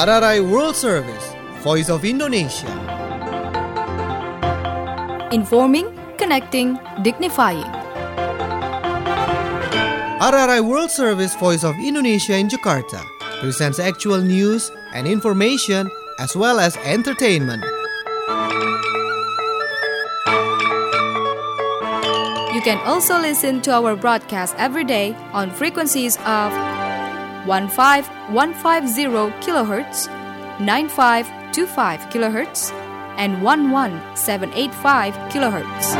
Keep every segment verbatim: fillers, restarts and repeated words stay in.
R R I World Service, Voice of Indonesia. Informing, connecting, dignifying. R R I World Service, Voice of Indonesia in Jakarta presents actual news and information as well as entertainment. You can also listen to our broadcast every day on frequencies of fifteen fifty kilohertz, ninety-five twenty-five kilohertz, and eleven seven eighty-five kilohertz.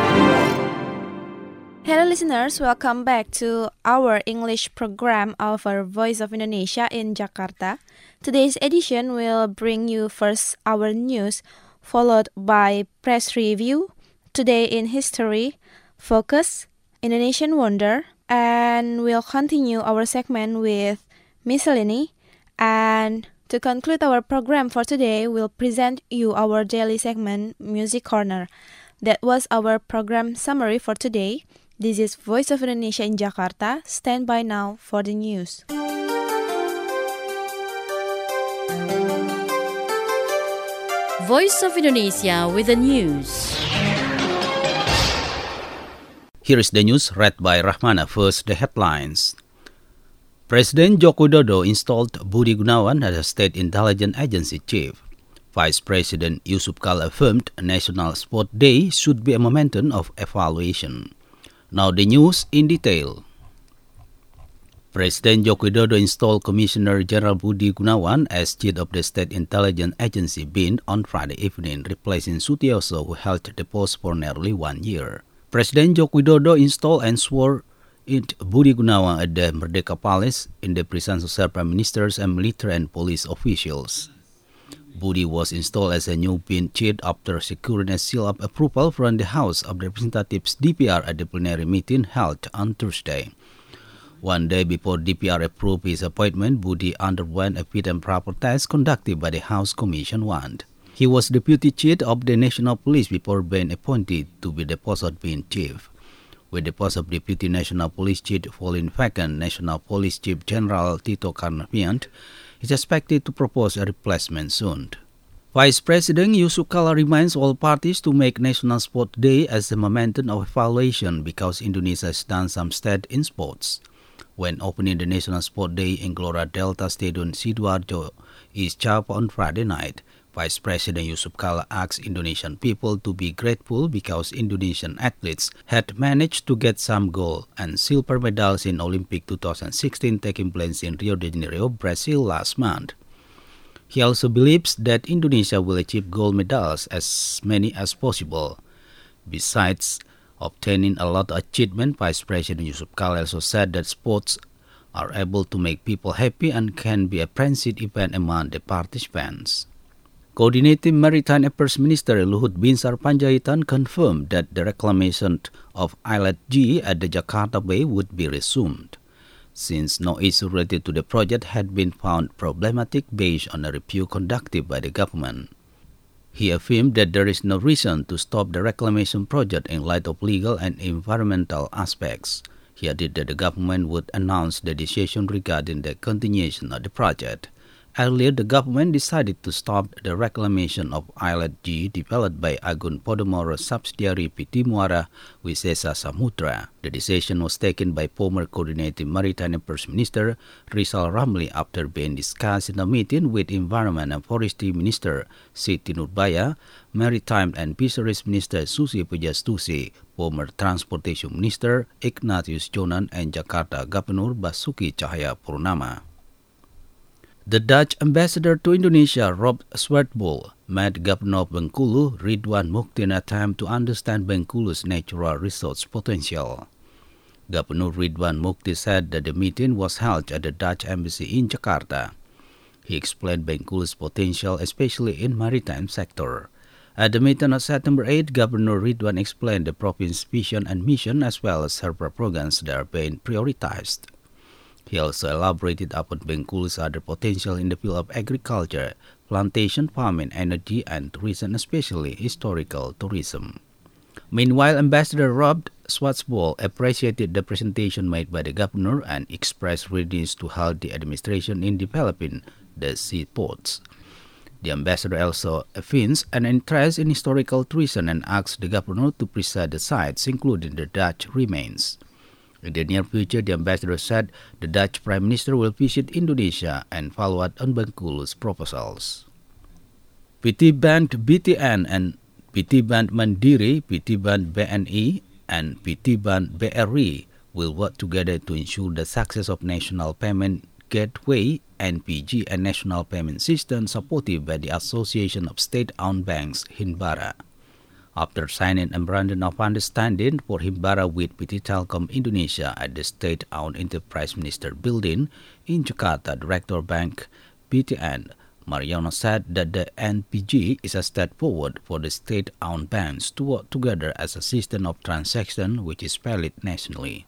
Hello listeners, welcome back to our English program of our Voice of Indonesia in Jakarta. Today's edition will bring you first our news, followed by press review, Today in History, Focus, Indonesian Wonder, and we'll continue our segment with Miscellany. And to conclude our program for today, we'll present you our daily segment, Music Corner. That was our program summary for today. This is Voice of Indonesia in Jakarta. Stand by now for the news. Voice of Indonesia with the news. Here is the news read by Rahmana. First, the headlines. President Joko Widodo installed Budi Gunawan as a State Intelligence Agency chief. Vice President Yusuf Kala affirmed National Sport Day should be a momentum of evaluation. Now the news in detail. President Joko Widodo installed Commissioner General Budi Gunawan as chief of the State Intelligence Agency B I N on Friday evening, replacing Sutioso, who held the post for nearly one year. President Joko Widodo installed and swore in Budi Gunawan at the Merdeka Palace in the presence of several ministers and military and police officials. Budi was installed as a new B I N chief after securing a seal of approval from the House of Representatives D P R at the plenary meeting held on Thursday. One day before D P R approved his appointment, Budi underwent a fit and proper test conducted by the House Commission one. He was Deputy Chief of the National Police before being appointed to be the post of B I N Chief. With the post of Deputy National Police Chief falling vacant, National Police Chief General Tito Karnavian is expected to propose a replacement soon. Vice President Yusuf Kala reminds all parties to make National Sport Day as a momentum of evaluation because Indonesia has done some steps in sports. When opening the National Sport Day in Gelora Delta Stadium Sidoarjo East Java on Friday night, Vice President Yusuf Kala asked Indonesian people to be grateful because Indonesian athletes had managed to get some gold and silver medals in Olympic twenty sixteen taking place in Rio de Janeiro, Brazil last month. He also believes that Indonesia will achieve gold medals as many as possible. Besides obtaining a lot of achievement, Vice President Yusuf Kala also said that sports are able to make people happy and can be a transit event among the participants. Coordinating Maritime Affairs Minister Luhut Binsar Panjaitan confirmed that the reclamation of Islet G at the Jakarta Bay would be resumed, since no issue related to the project had been found problematic based on a review conducted by the government. He affirmed that there is no reason to stop the reclamation project in light of legal and environmental aspects. He added that the government would announce the decision regarding the continuation of the project. Earlier, the government decided to stop the reclamation of Islet G developed by Agung Podomoro subsidiary P T Muara Wisesa Samudra. The decision was taken by former Coordinating Maritime Affairs Minister Rizal Ramli after being discussed in a meeting with Environment and Forestry Minister Siti Nurbaya, Maritime and Fisheries Minister Susi Pujastuti, former Transportation Minister Ignatius Jonan, and Jakarta Governor Basuki Cahayapurnama. The Dutch ambassador to Indonesia, Rob Swartboel, met Governor of Bengkulu, Ridwan Mukti, in an attempt to understand Bengkulu's natural resource potential. Governor Ridwan Mukti said that the meeting was held at the Dutch Embassy in Jakarta. He explained Bengkulu's potential, especially in maritime sector. At the meeting on September eighth, Governor Ridwan explained the province's vision and mission as well as several programs that are being prioritized. He also elaborated upon Bengkulu's other potential in the field of agriculture, plantation farming, energy, and tourism, especially historical tourism. Meanwhile, Ambassador Rob Swartboel appreciated the presentation made by the governor and expressed readiness to help the administration in developing the seaports. The ambassador also evinced an interest in historical tourism and asked the governor to preserve the sites, including the Dutch remains. In the near future, the ambassador said the Dutch Prime Minister will visit Indonesia and follow up on Bengkulu's proposals. P T Bank B T N and P T Bank Mandiri, P T Bank B N I, and P T Bank B R I will work together to ensure the success of National Payment Gateway N P G and National Payment System supported by the Association of State-Owned Banks, Himbara. After signing a memorandum of understanding for Himbara with P T Telkom Indonesia at the State-Owned Enterprise Minister Building in Jakarta, Director Bank B T N, Mariono said that the N P G is a step forward for the state-owned banks to work together as a system of transaction which is valid nationally.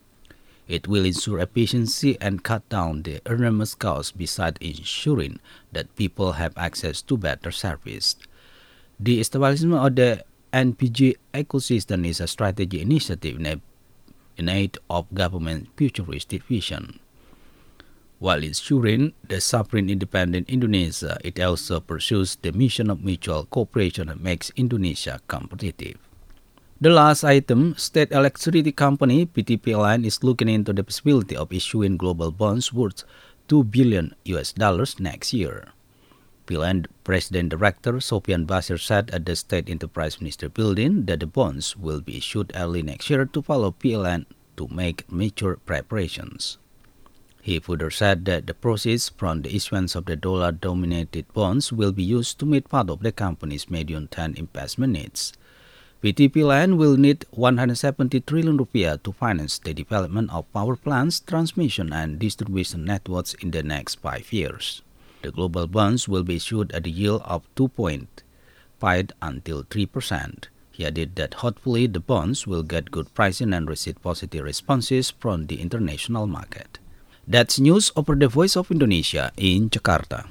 It will ensure efficiency and cut down the enormous costs besides ensuring that people have access to better service. The establishment of the N P G ecosystem is a strategic initiative in aid of government futuristic vision. While ensuring the sovereign independent Indonesia, it also pursues the mission of mutual cooperation that makes Indonesia competitive. The last item, State Electricity Company P T P L N is looking into the possibility of issuing global bonds worth two billion U S dollars next year. P L N President Director Sofian Basir said at the State Enterprise Minister Building that the bonds will be issued early next year to follow P L N to make mature preparations. He further said that the proceeds from the issuance of the dollar-dominated bonds will be used to meet part of the company's medium-term investment needs. P T P L N will need one hundred seventy trillion rupiah to finance the development of power plants, transmission and distribution networks in the next five years. The global bonds will be issued at a yield of two point five until three percent. He added that hopefully the bonds will get good pricing and receive positive responses from the international market. That's news over the Voice of Indonesia in Jakarta.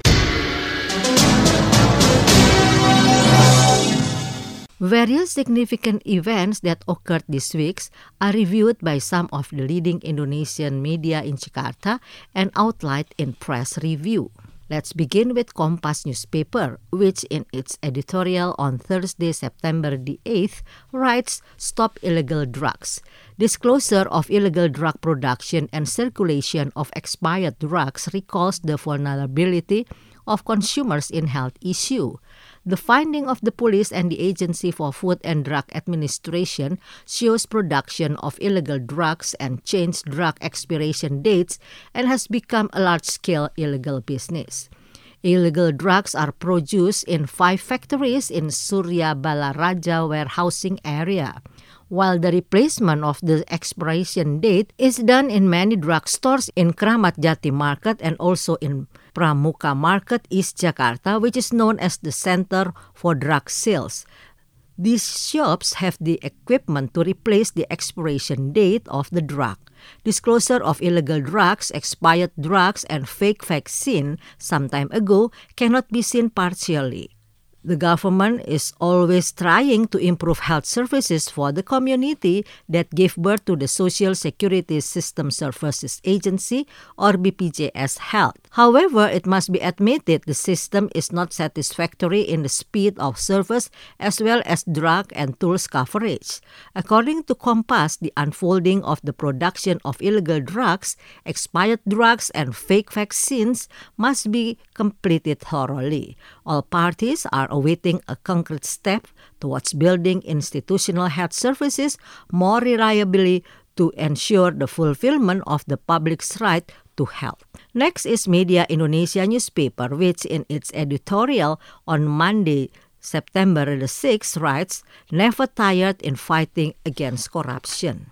Various significant events that occurred this week are reviewed by some of the leading Indonesian media in Jakarta and outlined in press review. Let's begin with Kompas newspaper, which in its editorial on Thursday, September the eighth, writes, "Stop illegal drugs. Disclosure of illegal drug production and circulation of expired drugs recalls the vulnerability of consumers in health issue. The finding of the police and the Agency for Food and Drug Administration shows production of illegal drugs and changed drug expiration dates and has become a large-scale illegal business. Illegal drugs are produced in five factories in Surya Balaraja warehousing area, while the replacement of the expiration date is done in many drugstores in Kramat Jati Market and also in Pramuka Market, East Jakarta, which is known as the Center for Drug Sales. These shops have the equipment to replace the expiration date of the drug. Disclosure of illegal drugs, expired drugs, and fake vaccine some time ago cannot be seen partially. The government is always trying to improve health services for the community that gave birth to the Social Security System Services Agency, or B P J S Health. However, it must be admitted the system is not satisfactory in the speed of service as well as drug and tools coverage. According to Kompas, the unfolding of the production of illegal drugs, expired drugs, and fake vaccines must be completed thoroughly. All parties are awaiting a concrete step towards building institutional health services more reliably to ensure the fulfillment of the public's right to health. Next is Media Indonesia newspaper, which in its editorial on Monday, September the sixth, writes, "Never tired in fighting against corruption."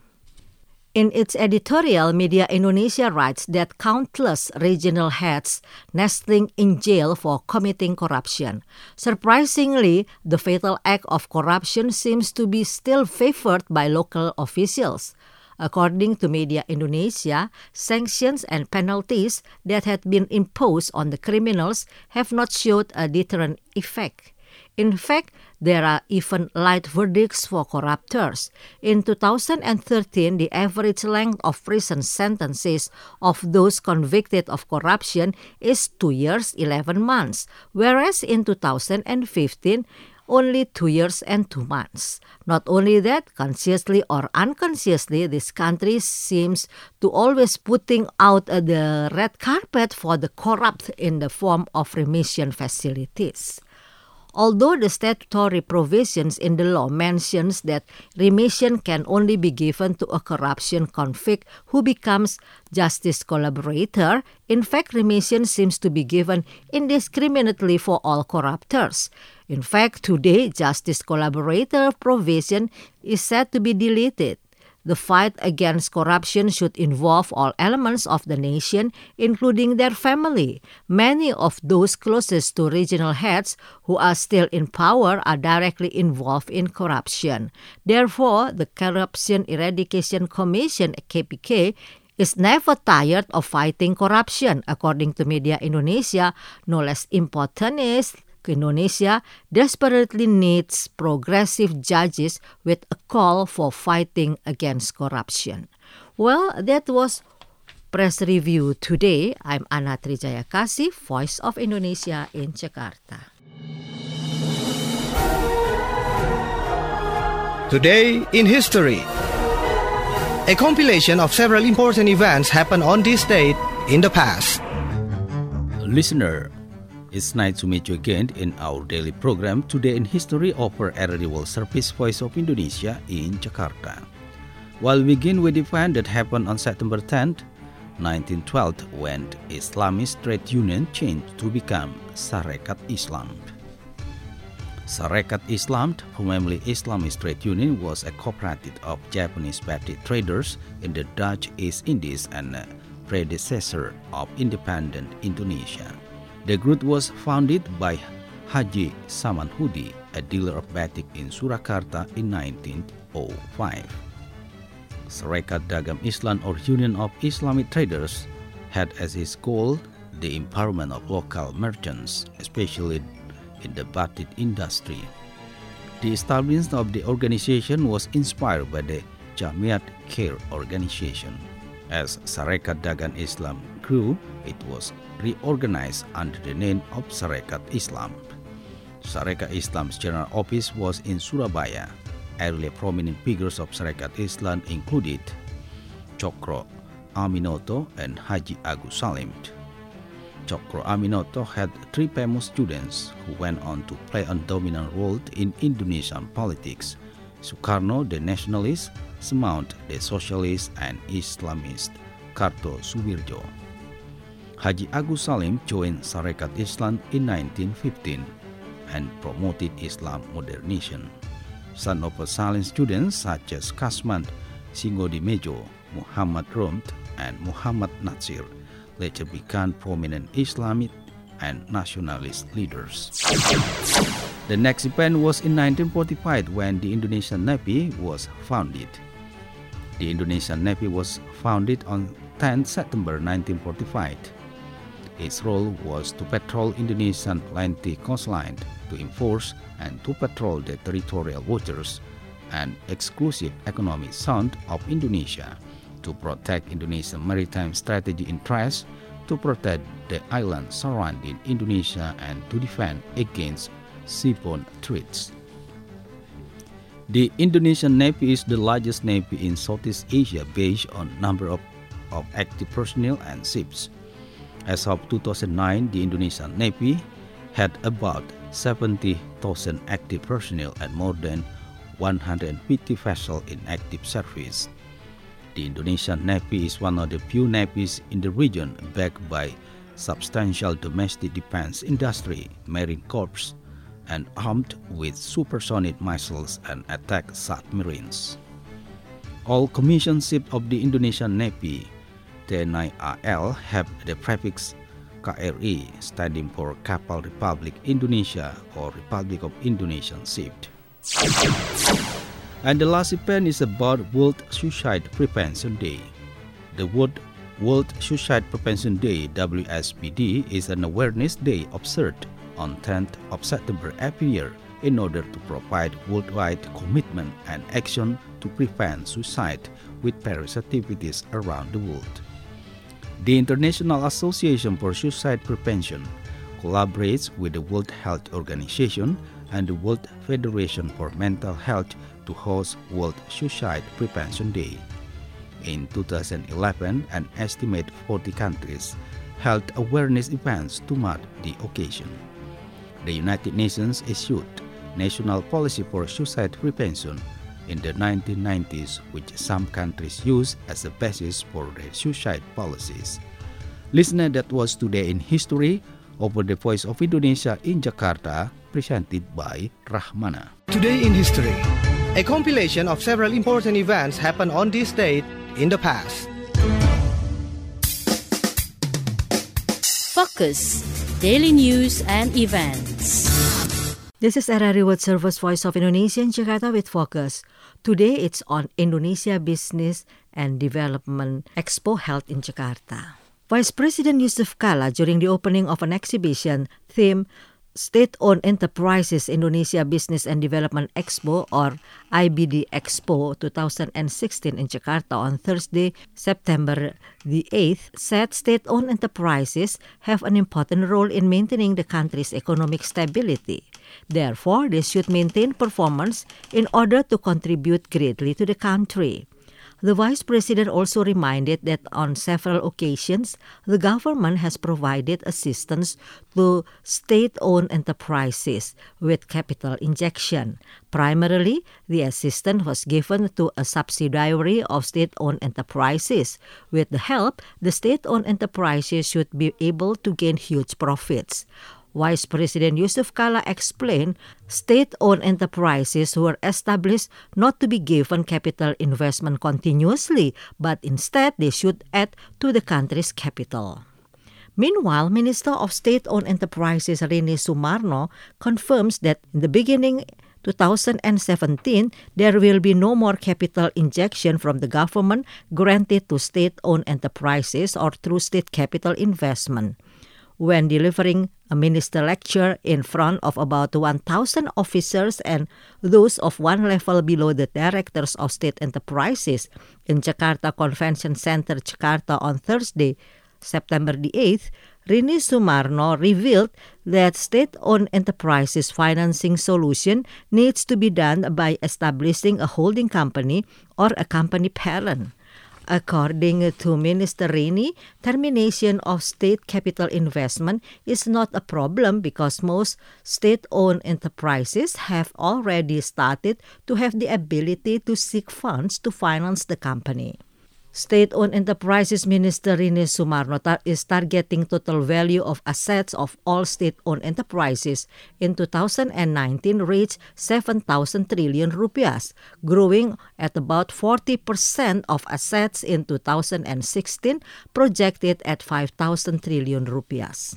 In its editorial, Media Indonesia writes that countless regional heads nesting in jail for committing corruption. Surprisingly, the fatal act of corruption seems to be still favored by local officials. According to Media Indonesia, sanctions and penalties that had been imposed on the criminals have not showed a deterrent effect. In fact, there are even light verdicts for corruptors. In two thousand thirteen, the average length of prison sentences of those convicted of corruption is two years, eleven months, whereas in two thousand fifteen, only two years and two months. Not only that, consciously or unconsciously, this country seems to always putting out uh, the red carpet for the corrupt in the form of remission facilities. Although the statutory provisions in the law mentions that remission can only be given to a corruption convict who becomes justice collaborator, in fact, remission seems to be given indiscriminately for all corruptors. In fact, today, justice collaborator provision is said to be deleted. The fight against corruption should involve all elements of the nation, including their family. Many of those closest to regional heads who are still in power are directly involved in corruption. Therefore, the Corruption Eradication Commission, K P K, is never tired of fighting corruption. According to Media Indonesia, no less important is Indonesia desperately needs progressive judges with a call for fighting against corruption. Well, that was Press Review today. I'm Ana Trijayakasih, Voice of Indonesia in Jakarta. Today in History. A compilation of several important events happened on this date in the past. Listener, it's nice to meet you again in our daily program Today in History of R R D World Service Voice of Indonesia in Jakarta. We'll begin with the event that happened on September tenth, nineteen twelve, when Islamist Trade Union changed to become Sarekat Islam. Sarekat Islam, formerly Islamist Trade Union, was a cooperative of Japanese batik traders in the Dutch East Indies and a predecessor of independent Indonesia. The group was founded by Haji Samanhudi, a dealer of batik in Surakarta in nineteen oh five. Sarekat Dagang Islam, or Union of Islamic Traders, had as its goal the empowerment of local merchants, especially in the batik industry. The establishment of the organization was inspired by the Jamiat Khair organization. As Sarekat Dagang Islam grew, it was reorganized under the name of Sarekat Islam. Sarekat Islam's general office was in Surabaya. Early prominent figures of Sarekat Islam included Cokro Aminoto and Haji Agus Salim. Cokro Aminoto had three famous students who went on to play a dominant role in Indonesian politics: Sukarno, the nationalist; Semaun, the socialist and Islamist; Karto Suwirjo. Haji Agus Salim joined Sarekat Islam in nineteen fifteen and promoted Islam modernization. Some of Salim's students, such as Kasman Singodimejo, Muhammad Romt, and Muhammad Natsir, later became prominent Islamic and nationalist leaders. The next event was in nineteen forty-five when the Indonesian Navy was founded. The Indonesian Navy was founded on tenth September nineteen forty-five. Its role was to patrol Indonesian lengthy coastline, to enforce and to patrol the territorial waters and exclusive economic zone of Indonesia, to protect Indonesian maritime strategy interests, to protect the islands surrounding Indonesia, and to defend against seaborne threats. The Indonesian Navy is the largest navy in Southeast Asia based on number of, of active personnel and ships. As of two thousand nine, the Indonesian Navy had about seventy thousand active personnel and more than one hundred fifty vessels in active service. The Indonesian Navy is one of the few navies in the region backed by substantial domestic defense industry, marine corps, and armed with supersonic missiles and attack submarines. All commissioned ships of the Indonesian Navy, T N I A L, have the prefix K R I, standing for Kapal Republik Indonesia or Republic of Indonesian Ship. And the last event is about World Suicide Prevention Day. The World, World Suicide Prevention Day, W S P D, is an awareness day observed on tenth of September every year in order to provide worldwide commitment and action to prevent suicide with various activities around the world. The International Association for Suicide Prevention collaborates with the World Health Organization and the World Federation for Mental Health to host World Suicide Prevention Day. In two thousand eleven, an estimated forty countries held awareness events to mark the occasion. The United Nations issued National Policy for Suicide Prevention in the nineteen nineties, which some countries use as a basis for their suicide policies. Listener, that was Today in History over the Voice of Indonesia in Jakarta, presented by Rahmana. Today in History, a compilation of several important events happened on this date in the past. Focus, daily news and events. This is R R A World Service Voice of Indonesia in Jakarta with Focus. Today it's on Indonesia Business and Development Expo held in Jakarta. Vice President Yusuf Kala, during the opening of an exhibition themed State-Owned Enterprises Indonesia Business and Development Expo, or I B D Expo twenty sixteen in Jakarta on Thursday, September the eighth, said state-owned enterprises have an important role in maintaining the country's economic stability. Therefore, they should maintain performance in order to contribute greatly to the country. The Vice President also reminded that on several occasions, the government has provided assistance to state-owned enterprises with capital injection. Primarily, the assistance was given to a subsidiary of state-owned enterprises. With the help, the state-owned enterprises should be able to gain huge profits. Vice President Yusuf Kala explained state-owned enterprises were established not to be given capital investment continuously, but instead they should add to the country's capital. Meanwhile, Minister of State-Owned Enterprises Rini Sumarno confirms that in the beginning two thousand seventeen, there will be no more capital injection from the government granted to state-owned enterprises or through state capital investment. When delivering a minister lecture in front of about one thousand officers and those of one level below the directors of state enterprises in Jakarta Convention Center, Jakarta on Thursday, September the eighth, Rini Sumarno revealed that state-owned enterprises financing solution needs to be done by establishing a holding company or a company parent. According to Minister Rini, termination of state capital investment is not a problem because most state-owned enterprises have already started to have the ability to seek funds to finance the company. State-owned enterprises Minister Rini Sumarno tar- is targeting total value of assets of all state-owned enterprises in two thousand nineteen reached seven thousand trillion rupiahs, growing at about forty percent of assets in two thousand sixteen, projected at five thousand trillion rupiahs.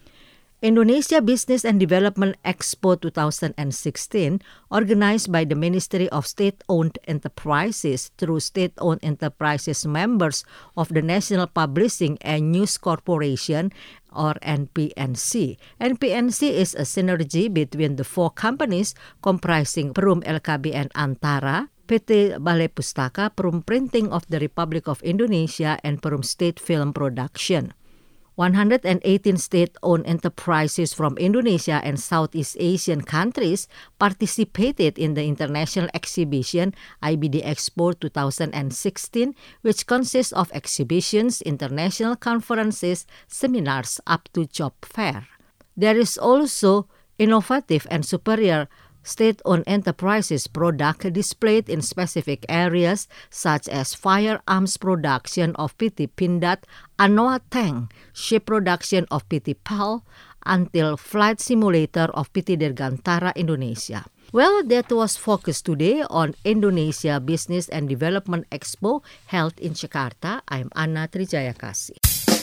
Indonesia Business and Development Expo twenty sixteen, organized by the Ministry of State-Owned Enterprises through State-Owned Enterprises members of the National Publishing and News Corporation, or N P N C. N P N C is a synergy between the four companies comprising Perum L K B N Antara, P T Balai Pustaka, Perum Printing of the Republic of Indonesia, and Perum State Film Production. one hundred eighteen state-owned enterprises from Indonesia and Southeast Asian countries participated in the international exhibition I B D Expo twenty sixteen, which consists of exhibitions, international conferences, seminars, up to job fair. There is also innovative and superior state-owned enterprises product displayed in specific areas such as firearms production of P T Pindad, Anoa Tank, ship production of P T P A L, until flight simulator of P T Dirgantara Indonesia. Well, that was Focus today on Indonesia Business and Development Expo held in Jakarta. I'm Anna Trijayakasi.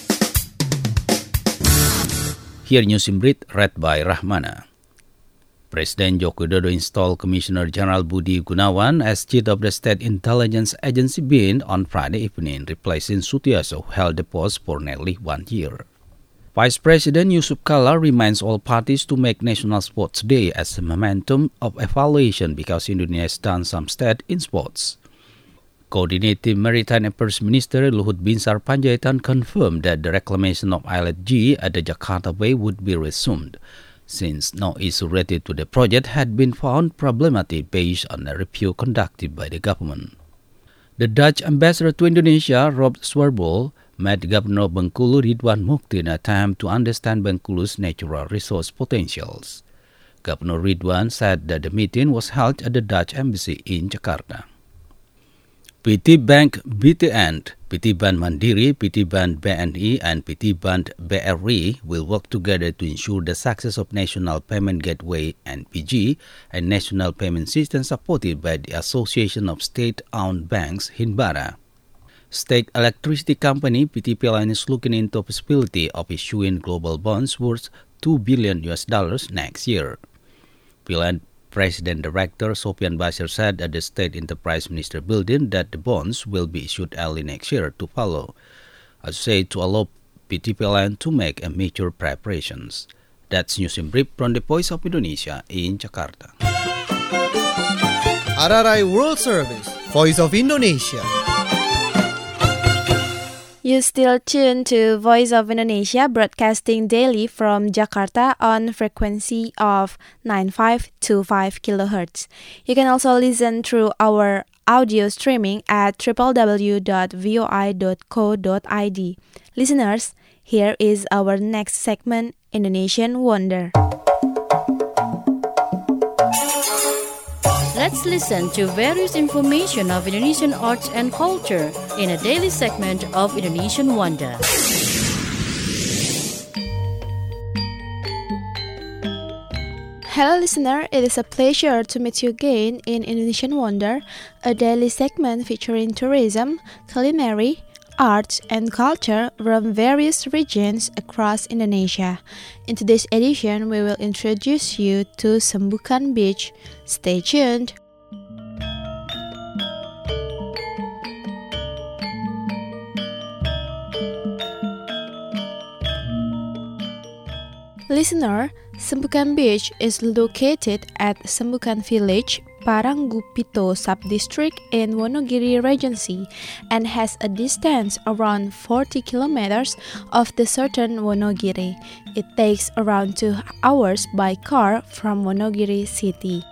Here News in Brief, read by Rahmana. Presiden Joko Widodo installed Commissioner General Budi Gunawan as Chief of the State Intelligence Agency B I N on Friday evening, replacing Sutiaso, who held the post for nearly one year. Vice President Yusuf Kala reminds all parties to make National Sports Day as a momentum of evaluation because Indonesia has done some steps in sports. Coordinating Maritime Affairs Minister Luhut Binsar Panjaitan confirmed that the reclamation of Islet G at the Jakarta Bay would be resumed, since no issue related to the project had been found problematic based on a review conducted by the government. The Dutch ambassador to Indonesia, Rob Swarbol, met Governor Bengkulu Ridwan Mukti in an attempt to understand Bengkulu's natural resource potentials. Governor Ridwan said that the meeting was held at the Dutch Embassy in Jakarta. P T Bank B T N, P T Bank Mandiri, P T Bank B N I, and P T Bank B R I will work together to ensure the success of National Payment Gateway N P G and National Payment System supported by the Association of State-Owned Banks, Hinbara. State Electricity Company P T P L N is looking into the possibility of issuing global bonds worth two billion U S dollars next year. P L N President Director Sofian Basir said at the State Enterprise Minister Building that the bonds will be issued early next year to follow, as said to allow P T P L N to make a major preparations. That's news in brief from the Voice of Indonesia in Jakarta. R R I World Service, Voice of Indonesia. You still tune to Voice of Indonesia broadcasting daily from Jakarta on frequency of nine five two five kilohertz. You can also listen through our audio streaming at w w w dot voi dot co dot i d. Listeners, here is our next segment, Indonesian Wonder. Let's listen to various information of Indonesian arts and culture in a daily segment of Indonesian Wonder. Hello listener, it is a pleasure to meet you again in Indonesian Wonder, a daily segment featuring tourism, culinary, arts and culture from various regions across Indonesia. In today's edition, we will introduce you to Sembukan Beach. Stay tuned. Listener, Sembukan Beach is located at Sembukan Village, Paranggupito Sub-District in Wonogiri Regency and has a distance around forty kilometers of the southern Wonogiri. It takes around two hours by car from Wonogiri city.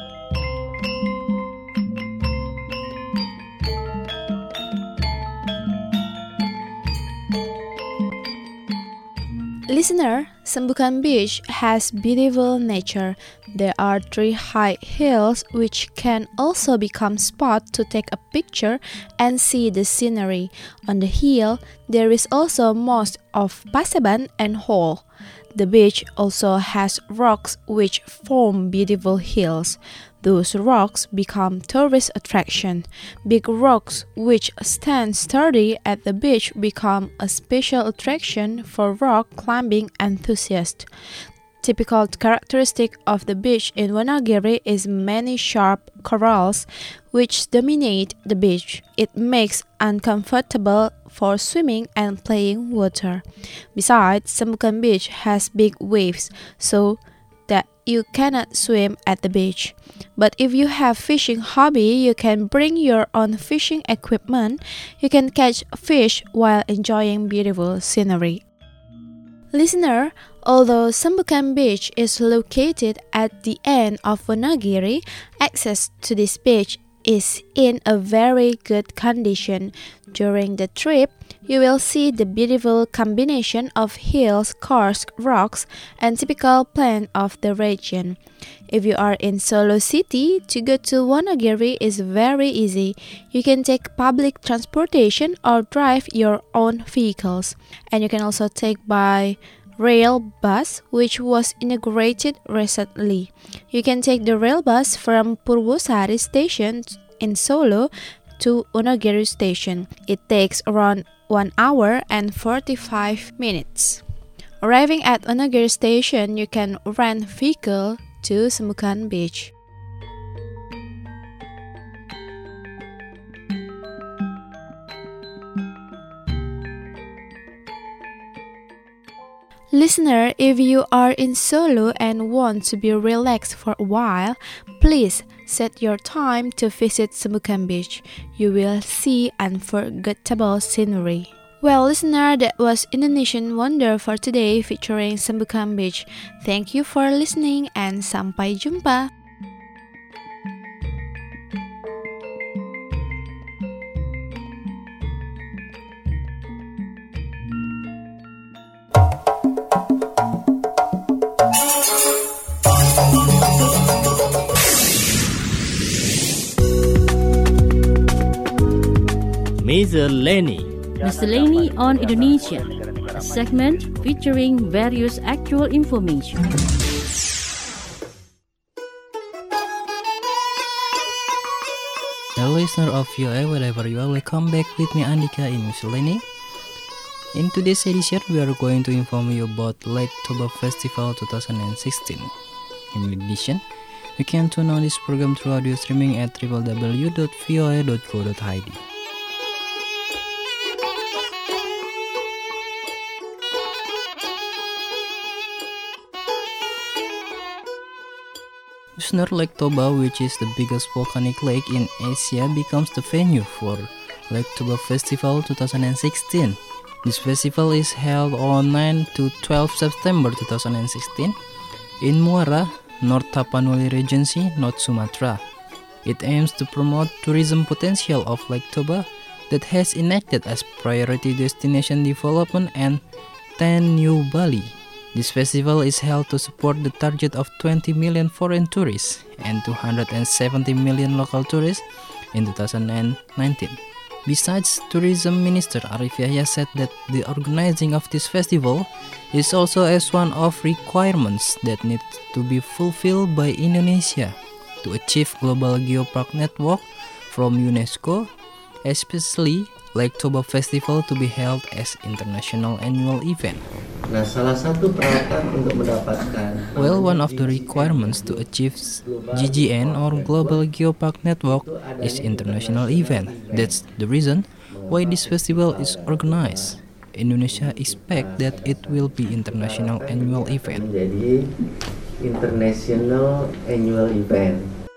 Listener, Sembukan Beach has beautiful nature. There are three high hills which can also become spots to take a picture and see the scenery. On the hill, there is also most of Paseban and Hole. The beach also has rocks which form beautiful hills. Those rocks become tourist attraction. Big rocks which stand sturdy at the beach become a special attraction for rock climbing enthusiasts. Typical characteristic of the beach in Wonogiri is many sharp corals which dominate the beach. It makes uncomfortable for swimming and playing water. Besides, Sembukan Beach has big waves, so that you cannot swim at the beach. But if you have fishing hobby, you can bring your own fishing equipment. You can catch fish while enjoying beautiful scenery. Listener, although Sembukan Beach is located at the end of Wonogiri, access to this beach is in a very good condition. During the trip, you will see the beautiful combination of hills, karst, rocks, and typical plant of the region. If you are in Solo City, to go to Wonogiri is very easy. You can take public transportation or drive your own vehicles. And you can also take by rail bus, which was inaugurated recently. You can take the rail bus from Purwosari station in Solo to Wonogiri station. It takes around one hour and forty-five minutes. Arriving at Wonogiri station, you can rent vehicle to Sembukan Beach. Listener, if you are in Solo and want to be relaxed for a while, please set your time to visit Sembukan Beach. You will see unforgettable scenery. Well, listener, that was Indonesian Wonder for today featuring Sembukan Beach. Thank you for listening and sampai jumpa. Miscellany. Miscellany on Indonesia, a segment featuring various actual information. Hello listener of V O A, wherever you are, welcome back with me Andika in Miscellany. In today's edition, we are going to inform you about Lake Toba Festival twenty sixteen. In addition, you can tune on this program through audio streaming at w w w dot v o a dot co dot i d. Listener, Lake Toba, which is the biggest volcanic lake in Asia, becomes the venue for Lake Toba Festival twenty sixteen. This festival is held on nine to twelve September twenty sixteen in Muara, North Tapanuli Regency, North Sumatra. It aims to promote tourism potential of Lake Toba that has enacted as priority destination development and ten New Bali. This festival is held to support the target of twenty million foreign tourists and two hundred seventy million local tourists in two thousand nineteen. Besides, Tourism Minister Arif Yahya said that the organizing of this festival is also as one of requirements that need to be fulfilled by Indonesia to achieve Global Geopark Network from UNESCO, especially Lake Toba Festival to be held as international annual event. Nah, salah satu peralatan untuk mendapatkan Well, one of the requirements to achieve G G N or Global Geopark Network is international event. That's the reason why this festival is organized. Indonesia expect that it will be international annual event. Jadi international annual event.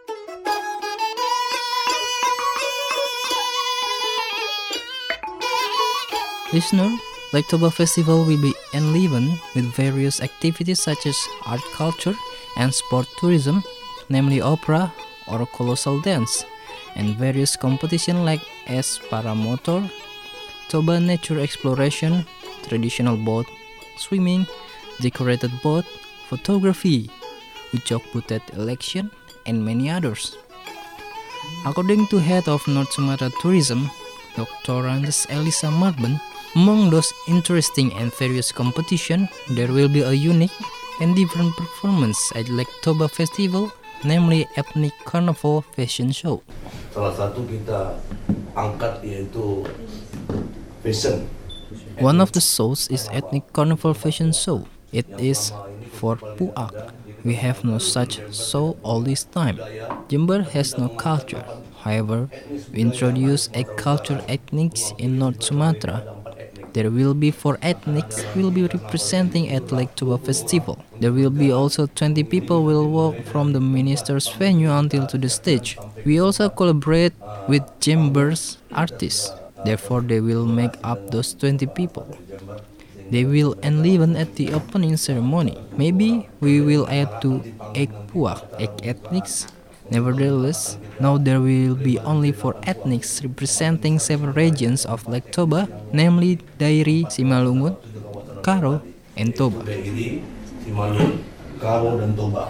Listener, Lake Toba Festival will be enlivened with various activities such as art culture and sport tourism, namely opera or colossal dance, and various competitions like S Paramotor, Toba Nature Exploration, traditional boat, swimming, decorated boat, photography, Ucok Butet election, and many others. According to head of North Sumatra Tourism, Doctor Randes Elisa Marben, among those interesting and various competition, there will be a unique and different performance at Lake Toba Festival, namely Ethnic Carnival Fashion Show. Salah satu kita angkat yaitu fashion. One of the shows is Ethnic Carnival Fashion Show. It is for Puak. We have no such show all this time. Jember has no culture. However, we introduce a culture ethnics in North Sumatra. There will be four ethnics will be representing at Lake Toba Festival. There will be also twenty people will walk from the minister's venue until to the stage. We also collaborate with Jember's artists. Therefore, they will make up those twenty people. They will enliven at the opening ceremony. Maybe we will add to Ek Puak, Ek ethnics. Nevertheless, now there will be only four ethnics representing seven regions of Lake Toba, namely Dairi, Simalungun, Karo, and Toba. Dairi, Simalungun, Karo, dan Toba.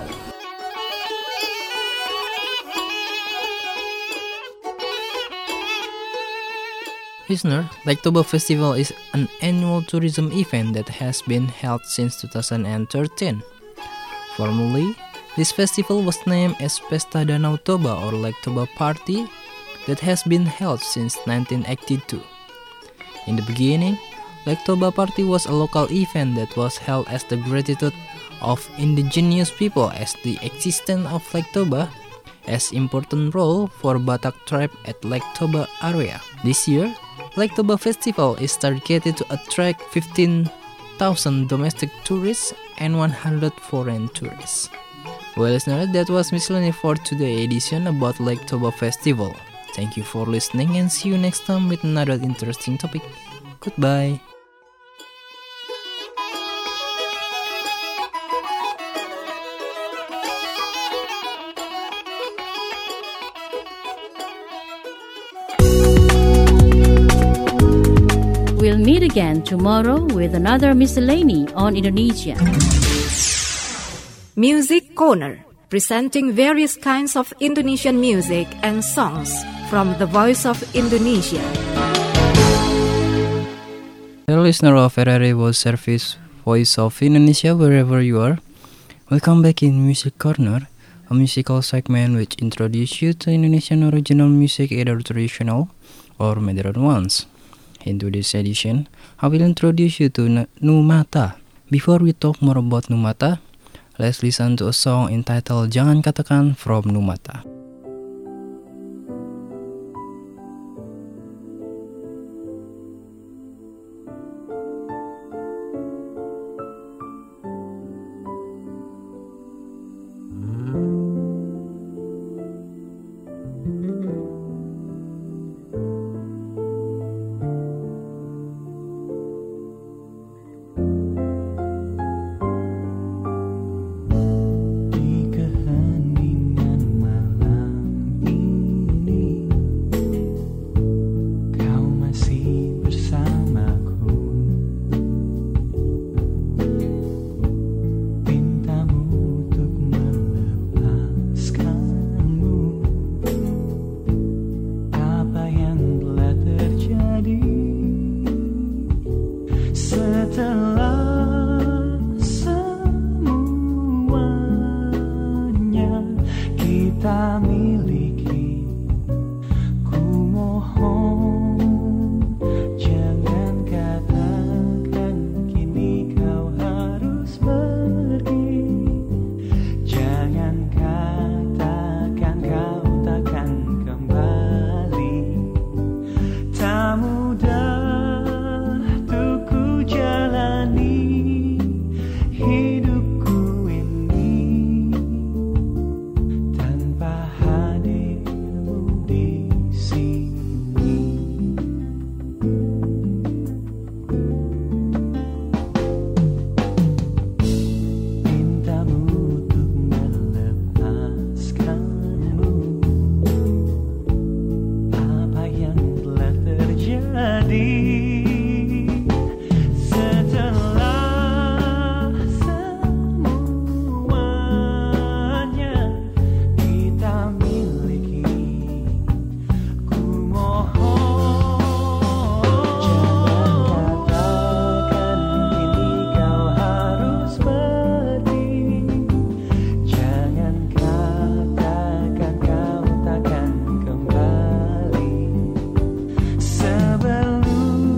Listener, Lake Toba Festival is an annual tourism event that has been held since two thousand thirteen. Formerly, this festival was named as Pesta Danau Toba or Lake Toba Party that has been held since nineteen eighty-two. In the beginning, Lake Toba Party was a local event that was held as the gratitude of indigenous people as the existence of Lake Toba as important role for Batak tribe at Lake Toba area. This year, Lake Toba Festival is targeted to attract fifteen thousand domestic tourists and one hundred foreign tourists. Well, listeners, that was miscellaneous for today's edition about Lake Toba Festival. Thank you for listening and see you next time with another interesting topic. Goodbye. We'll meet again tomorrow with another miscellany on Indonesia. Music Corner, presenting various kinds of Indonesian music and songs from the Voice of Indonesia. Hello, listener of R R A World Service, Voice of Indonesia, wherever you are. Welcome back in Music Corner, a musical segment which introduces you to Indonesian original music, either traditional or modern ones. In today's edition, I will introduce you to Numata. Before we talk more about Numata, let's listen to a song entitled Jangan Katakan from Numata. Sebelum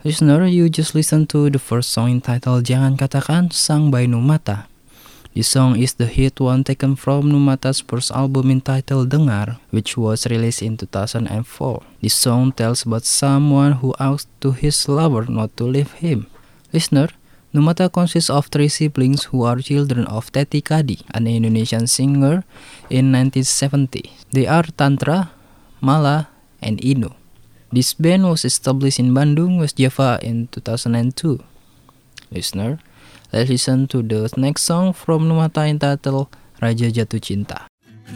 Listener, you just listened to the first song entitled Jangan Katakan, sung by Numata. This song is the hit one taken from Numata's first album entitled Dengar, which was released in two thousand four. This song tells about someone who asked to his lover not to leave him. Listener, Numata consists of three siblings who are children of Teti Kadi, an Indonesian singer in nineteen seventy. They are Tantra, Mala, and Ino. This band was established in Bandung, West Java in two thousand two. Listener, let's listen to the next song from Numata entitled Raja Jatuh Cinta.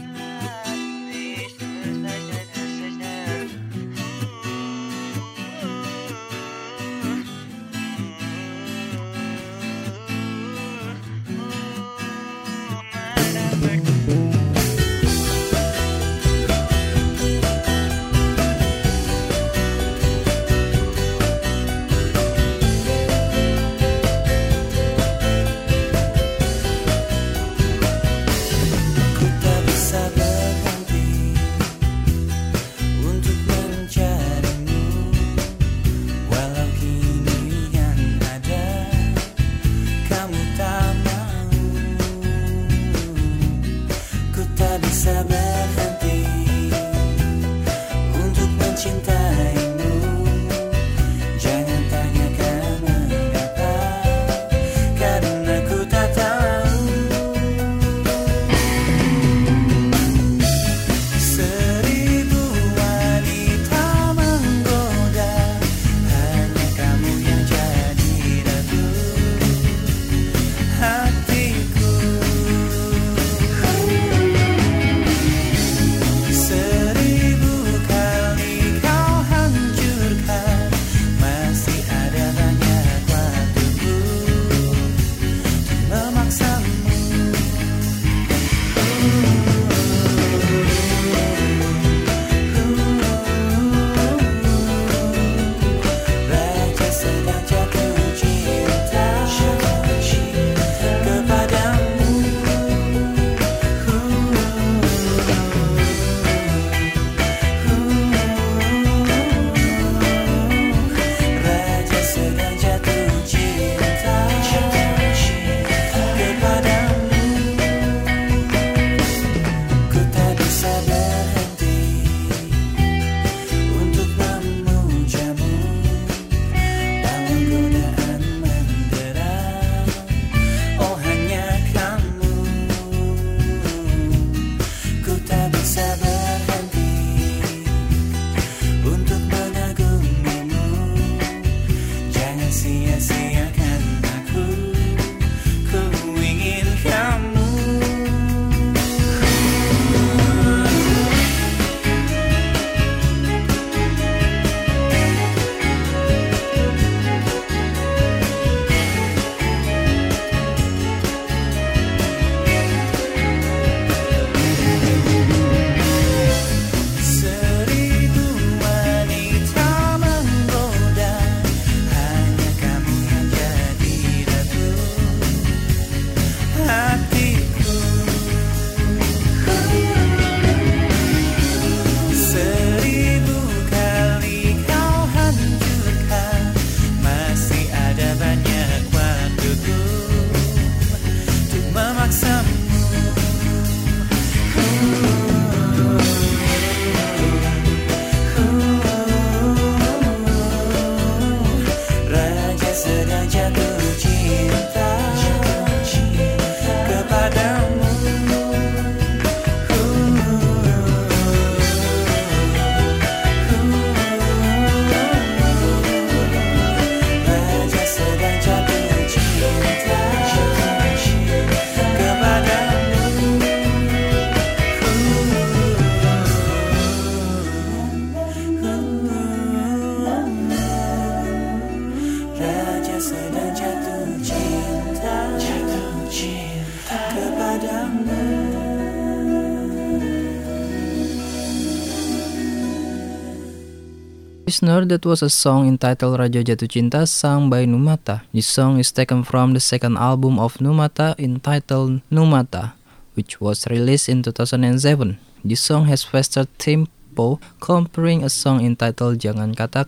Listener, that was a song entitled Raja Jatuh Cinta sung by Numata. This song is taken from the second album of Numata entitled Numata, which was released in two thousand seven. This song has faster tempo comparing a song entitled Jangan Katakan.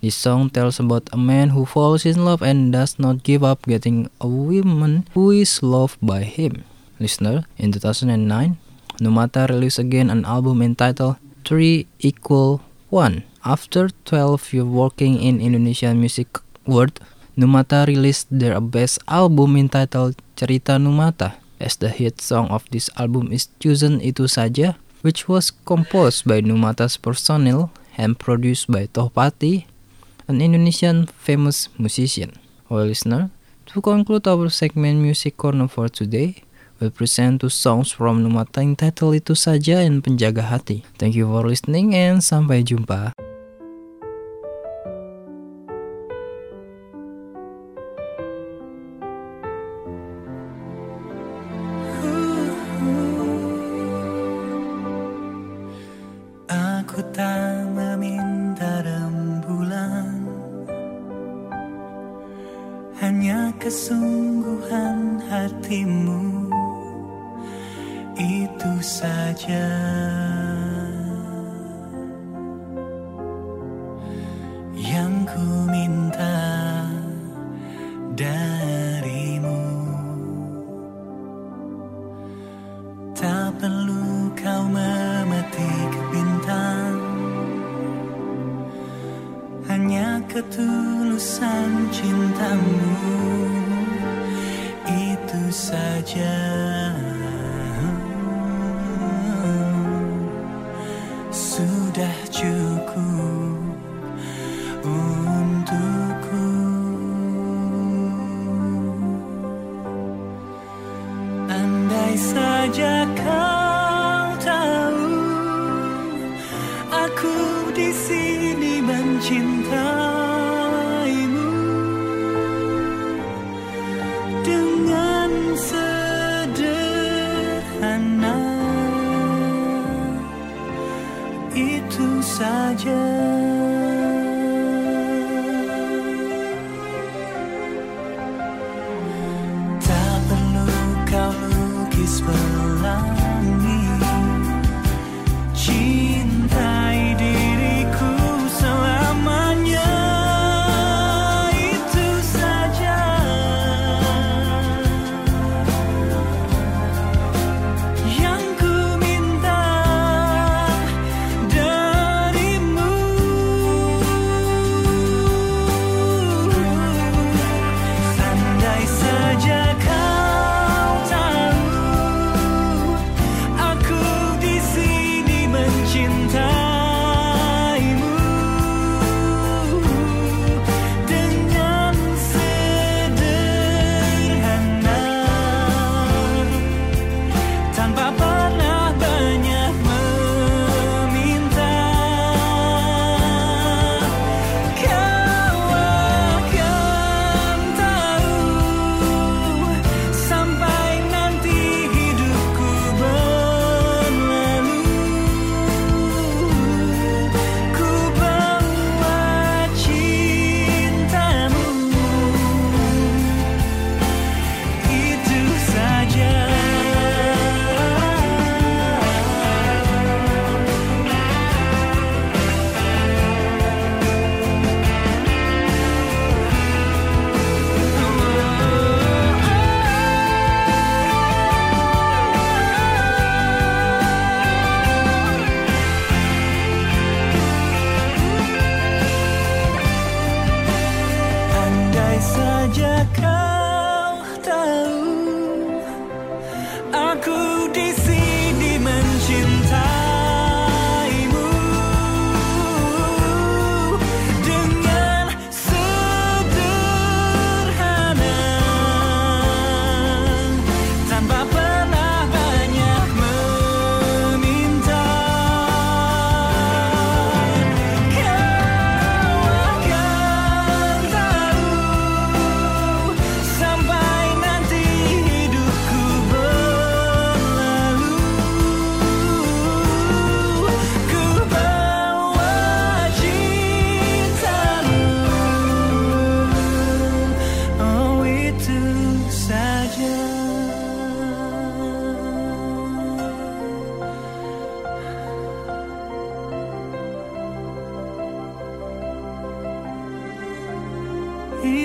This song tells about a man who falls in love and does not give up getting a woman who is loved by him. Listener, in two thousand nine, Numata released again an album entitled three equal one. After twelve years working in Indonesian music world, Numata released their best album entitled Cerita Numata. As the hit song of this album is chosen Itu Saja, which was composed by Numata's personnel and produced by Tohpati, an Indonesian famous musician. Well, listener, to conclude our segment Music Corner for today, we'll present two songs from Numata entitled Itu Saja and Penjaga Hati. Thank you for listening and sampai jumpa. Aku tak meminta rembulan, hanya kesungguhan hatimu, itu saja. Yang ku minta darimu. Tak perlu kau memetik bintang, hanya ketulusan cintamu, itu saja. Sudah cukup untukku. Andai saja kau tahu, aku di sini mencintaimu dengan sederhana, itu saja. Tak perlu kau lukis pelangi, cintai diriku selamanya, itu saja. Yang ku minta darimu.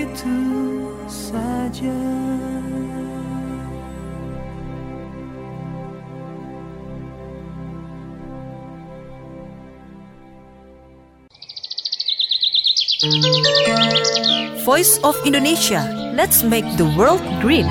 itu saja. Voice of Indonesia. Let's make the world green.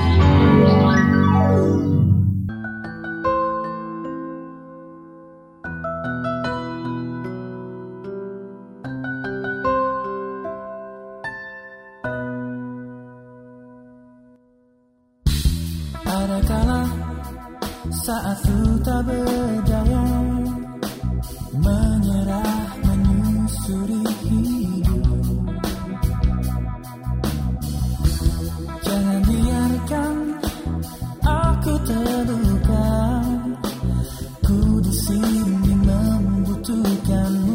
Ada kala saat ku tak berdaya, menyerah menyusuri hidup. Jangan biarkan aku terluka, ku di sini membutuhkanmu.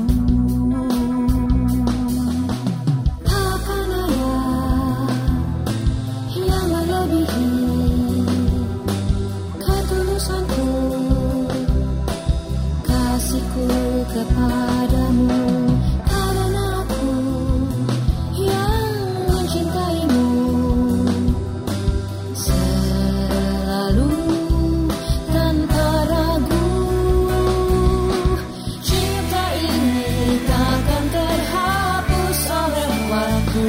Takkan ada yang melebihi ketulusanku, kasihku kepadamu, karena aku yang mencintaimu selalu tanpa ragu. Cinta ini takkan terhapus oleh waktu,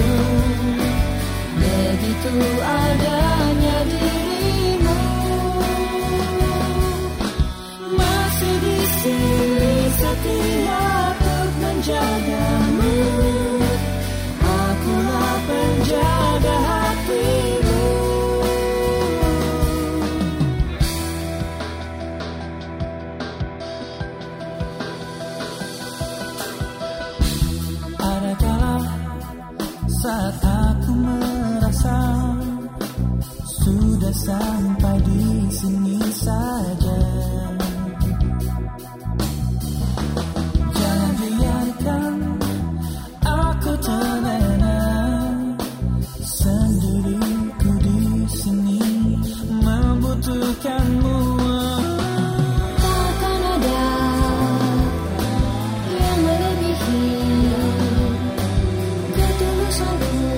begitu adanya dirimu. Masih di sini setia untuk menjagamu, akulah penjaga hatimu. Ada kala saat aku merasa sudah sampai di sini saja, jangan biarkan aku terlena sendiriku di sini membutuhkanmu. Takkan ada yang melebihi ketulusanku,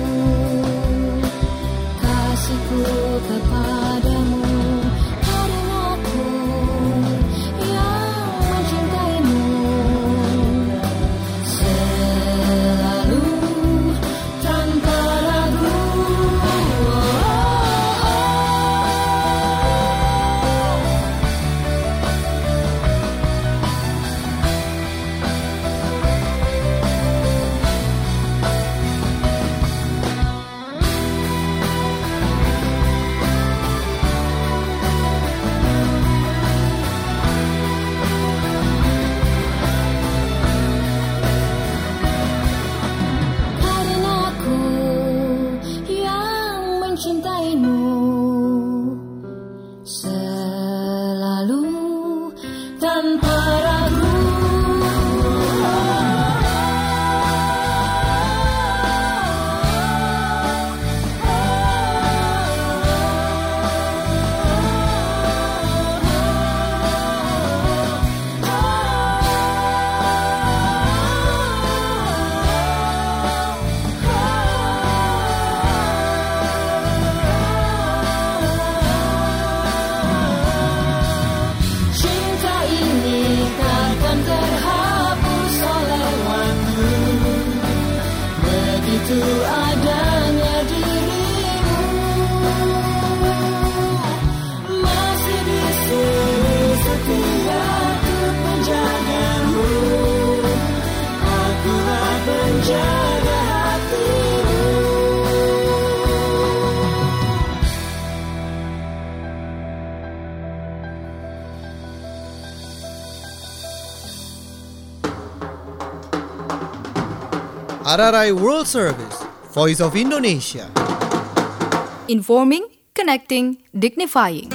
kasihku kepadamu, karena aku yang mencintaimu selalu tanpa ragu. Karena aku yang mencintaimu selalu tanpa ragu. Cinta ini takkan terhapus oleh waktu, begitu adanya dirimu. Masih di sini setia untuk menjagamu, akulah penjaga hatimu. R R I World Service, Voice of Indonesia. Informing, connecting, dignifying.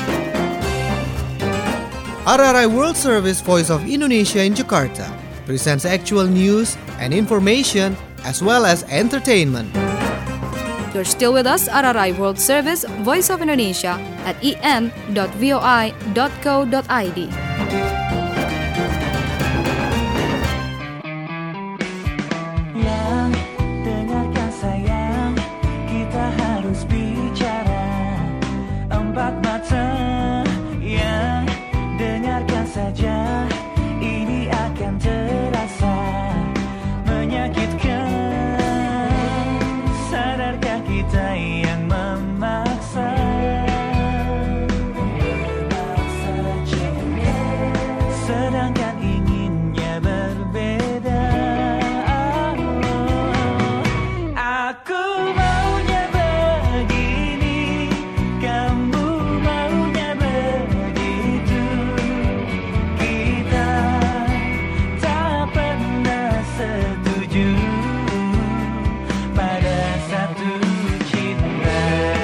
R R I World Service, Voice of Indonesia in Jakarta presents actual news and information as well as entertainment. You're still with us, R R I World Service, Voice of Indonesia at e m dot voi dot co dot i d. Yang dengarkan sayang, kita sedangkan inginnya berbeda. Aku maunya begini, kamu maunya begitu. Kita tak pernah setuju pada satu cinta.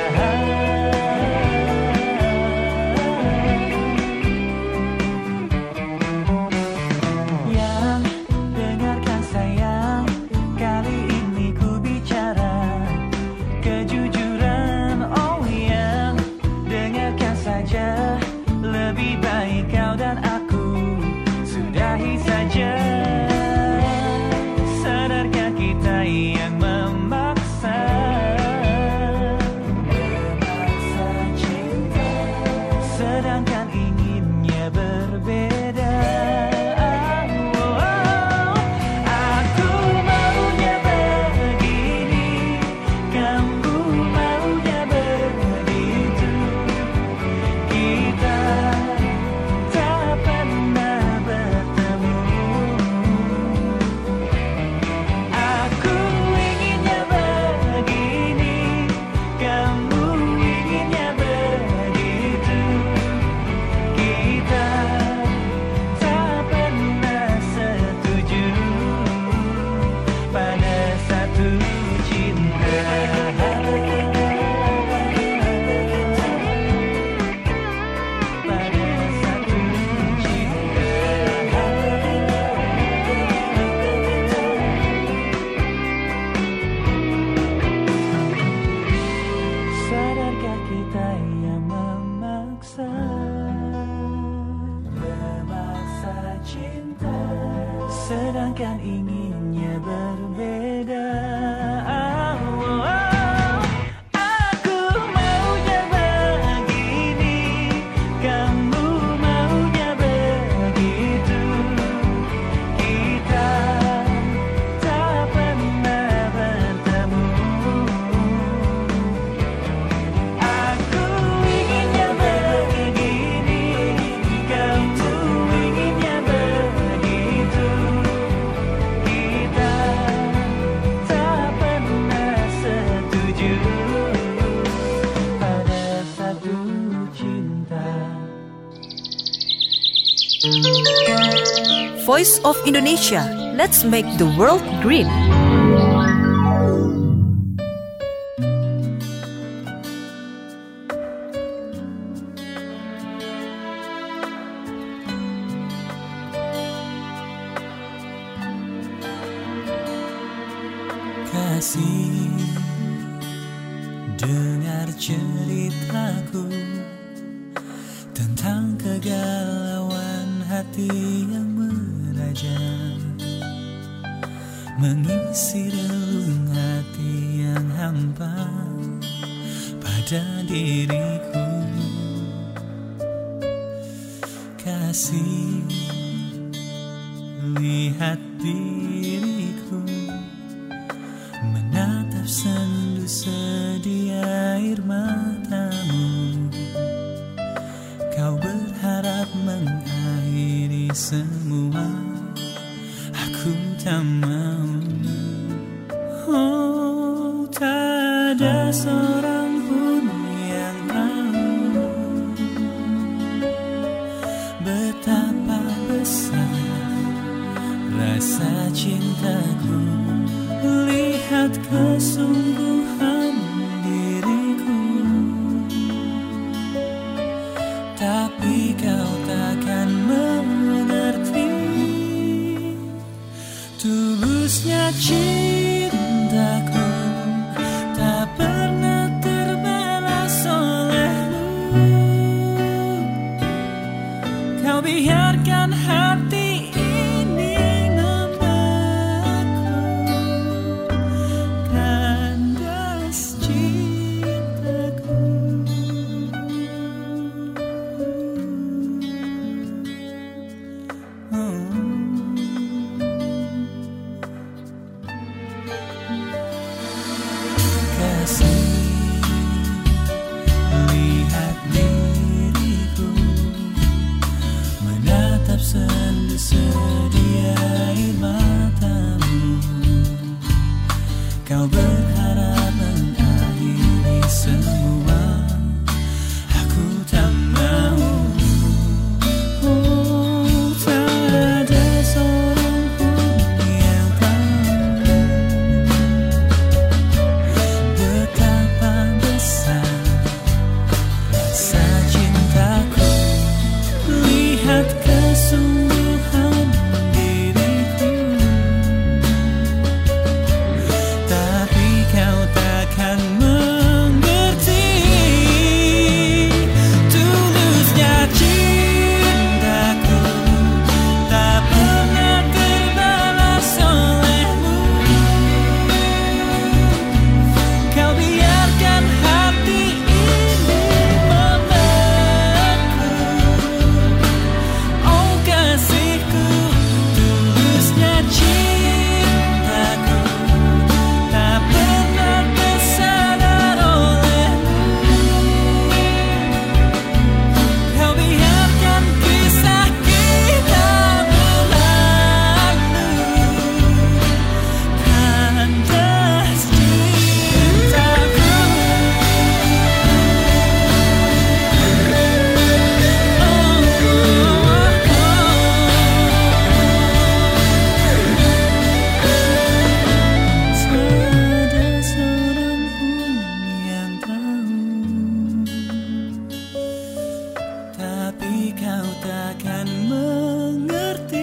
Yang dengarkan sayang, kali ini ku bicara kejujuran. Oh yang dengarkan saja, lebih baik kau dan aku sudahi saja. Sadarkah kita yang memaksa memaksa cinta, sedangkan inginnya berbeda. Aku maunya begini, kamu maunya begitu. Kita tak pernah bertemu. Aku inginnya begini, kamu inginnya begitu. Kita tak pernah setuju pada satu cinta. Pada satu cinta. Sadarkah kita yang memaksa memaksa cinta, sedangkan inginnya berbeda. Aku maunya begini, kamu maunya begitu. Kita tak pernah bertemu. Aku inginnya begini, kamu inginnya begitu. Kita tak pernah setuju pada satu cinta. Voice of Indonesia. Let's make the world green. Kasih, dengar ceritaku tentang kegalauan hati yang merajang, mengisi relung hati yang hampa pada diriku. Kasih, lihat diriku menatap sendu sedih air matamu. Kau berharap mengakhiri semua, aku tak mau. Oh, tak ada seorang pun yang tahu betapa besar rasa cintaku. Lihat kesungguhan diriku, tapi kau takkan mengerti tulusnya cintaku. Tak pernah terbalas olehmu. Kau biarkan hati ini membeku, kandas cintaku. Kasih, lihat diriku menatap sen akan mengerti.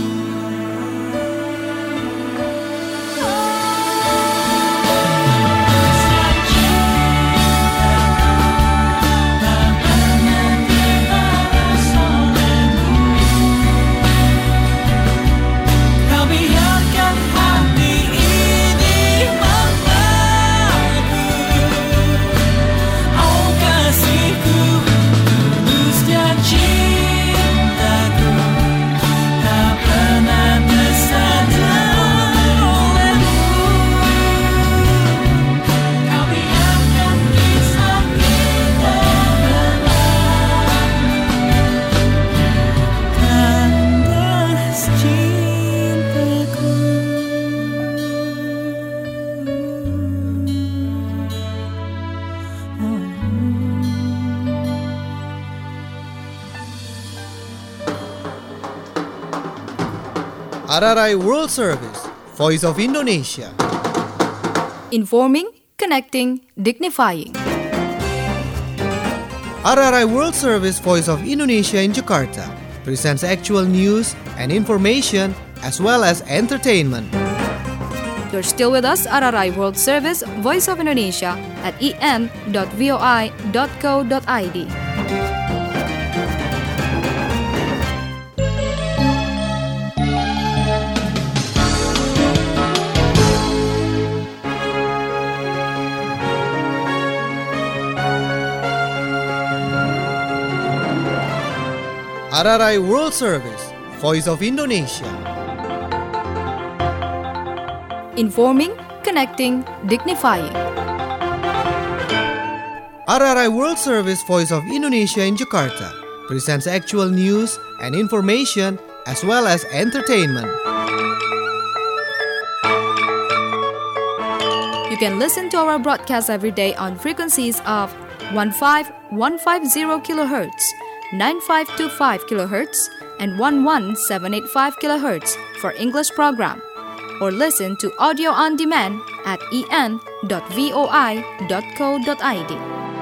R R I World Service, Voice of Indonesia. Informing, connecting, dignifying. R R I World Service, Voice of Indonesia in Jakarta presents actual news and information as well as entertainment. You're still with us, R R I World Service, Voice of Indonesia at e n dot voi dot co dot i d. R R I World Service, Voice of Indonesia. Informing, connecting, dignifying. R R I World Service, Voice of Indonesia in Jakarta presents actual news and information as well as entertainment. You can listen to our broadcast every day on frequencies of fifteen fifty kilohertz, ninety-five twenty-five kilohertz, and eleven seven eighty-five kilohertz for English program, or listen to audio on demand at e n dot voi dot co dot i d.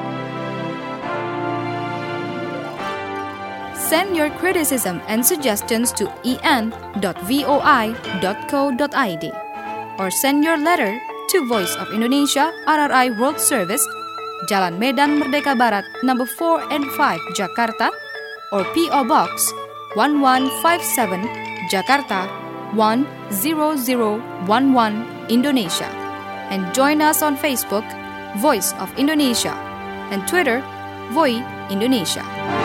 Send your criticism and suggestions to e n dot voi dot co dot i d, or send your letter to Voice of Indonesia R R I World Service, Jalan Medan Merdeka Barat, number four and five, Jakarta, or P O Box one one five seven, Jakarta one zero zero one one, Indonesia. And join us on Facebook, Voice of Indonesia, and Twitter, Voi Indonesia.